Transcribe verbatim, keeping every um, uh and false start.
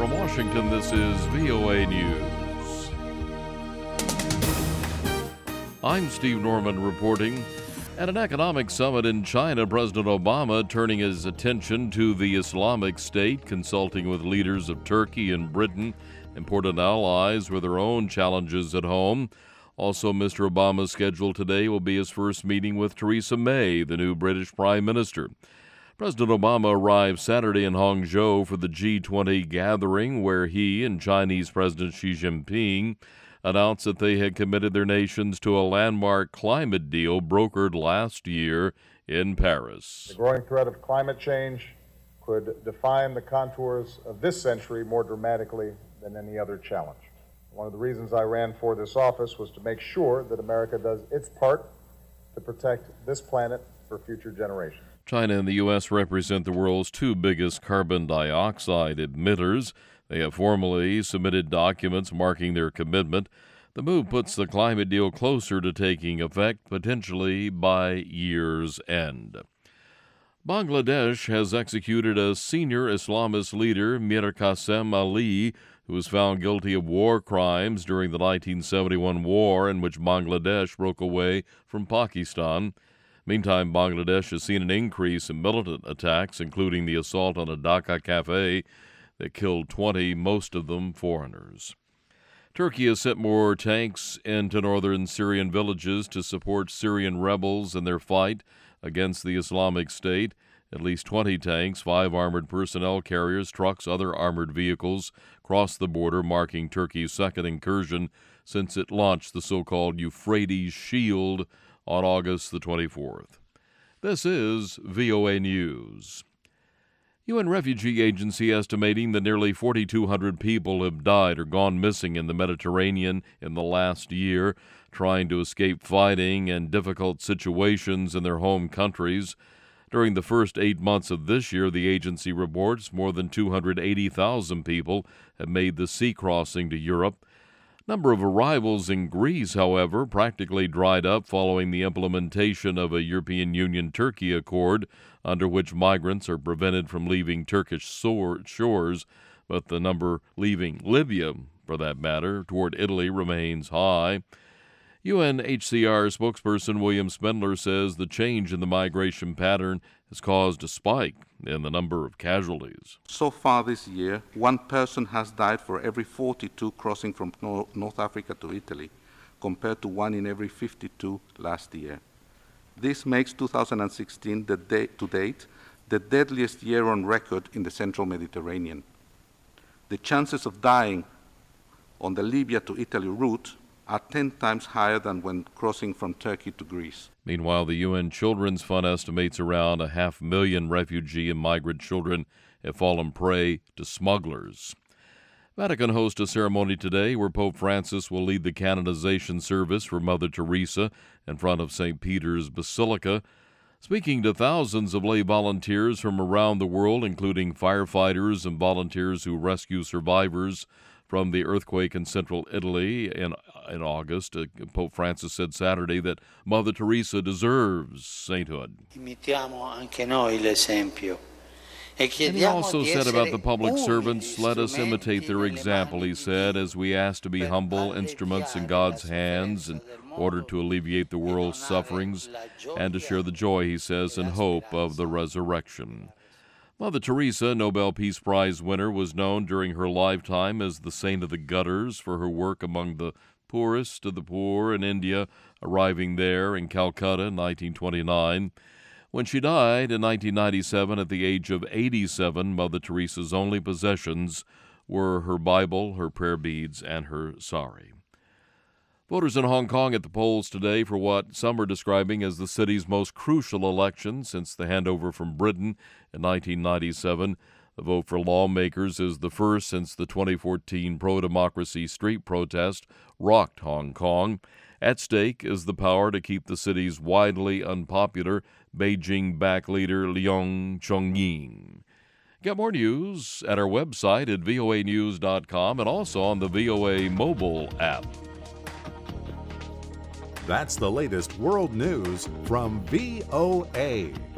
From Washington, this is V O A News. I'm Steve Norman reporting. At an economic summit in China, President Obama turning his attention to the Islamic State, consulting with leaders of Turkey and Britain, important allies with their own challenges at home. Also, Mister Obama's schedule today will be his first meeting with Theresa May, the new British Prime Minister. President Obama arrived Saturday in Hangzhou for the G twenty gathering, where he and Chinese President Xi Jinping announced that they had committed their nations to a landmark climate deal brokered last year in Paris. The growing threat of climate change could define the contours of this century more dramatically than any other challenge. One of the reasons I ran for this office was to make sure that America does its part to protect this planet for future generations. China and the U S represent the world's two biggest carbon dioxide emitters. They have formally submitted documents marking their commitment. The move puts the climate deal closer to taking effect, potentially by year's end. Bangladesh has executed a senior Islamist leader, Mir Qasem Ali, who was found guilty of war crimes during the nineteen seventy-one war in which Bangladesh broke away from Pakistan. Meantime, Bangladesh has seen an increase in militant attacks, including the assault on a Dhaka cafe that killed twenty, most of them foreigners. Turkey has sent more tanks into northern Syrian villages to support Syrian rebels in their fight against the Islamic State. At least twenty tanks, five armored personnel carriers, trucks, other armored vehicles crossed the border, marking Turkey's second incursion since it launched the so-called Euphrates Shield on August the twenty-fourth. This is V O A News. U N Refugee Agency estimating that nearly forty-two hundred people have died or gone missing in the Mediterranean in the last year, trying to escape fighting and difficult situations in their home countries. During the first eight months of this year, the agency reports more than two hundred eighty thousand people have made the sea crossing to Europe. Number of arrivals in Greece, however, practically dried up following the implementation of a European Union-Turkey accord under which migrants are prevented from leaving Turkish shores, but the number leaving Libya, for that matter, toward Italy remains high. U N H C R spokesperson William Spindler says the change in the migration pattern has caused a spike in the number of casualties. So far this year, one person has died for every forty-two crossing from North Africa to Italy, compared to one in every fifty-two last year. This makes two thousand sixteen, the day, to date, the deadliest year on record in the central Mediterranean. The chances of dying on the Libya to Italy route are ten times higher than when crossing from Turkey to Greece. Meanwhile, the U N Children's Fund estimates around a half million refugee and migrant children have fallen prey to smugglers. Vatican hosts a ceremony today where Pope Francis will lead the canonization service for Mother Teresa in front of Saint Peter's Basilica. Speaking to thousands of lay volunteers from around the world, including firefighters and volunteers who rescue survivors from the earthquake in central Italy in, in August, uh, Pope Francis said Saturday that Mother Teresa deserves sainthood. Imitiamo anche noi l'esempio. And he also said about the public servants, let us imitate their example, he said, as we ask to be humble instruments in God's hands in order to alleviate the world's sufferings and to share the joy, he says, and hope of the resurrection. Mother Teresa, Nobel Peace Prize winner, was known during her lifetime as the saint of the gutters for her work among the poorest of the poor in India, arriving there in Calcutta in nineteen twenty-nine. When she died in nineteen ninety-seven at the age of eighty-seven, Mother Teresa's only possessions were her Bible, her prayer beads, and her sari. Voters in Hong Kong at the polls today for what some are describing as the city's most crucial election since the handover from Britain in nineteen ninety-seven. The vote for lawmakers is the first since the twenty fourteen pro-democracy street protest rocked Hong Kong. At stake is the power to keep the city's widely unpopular Beijing-backed leader Leung Chong-ying. Get more news at our website at V O A news dot com and also on the V O A mobile app. That's the latest world news from V O A.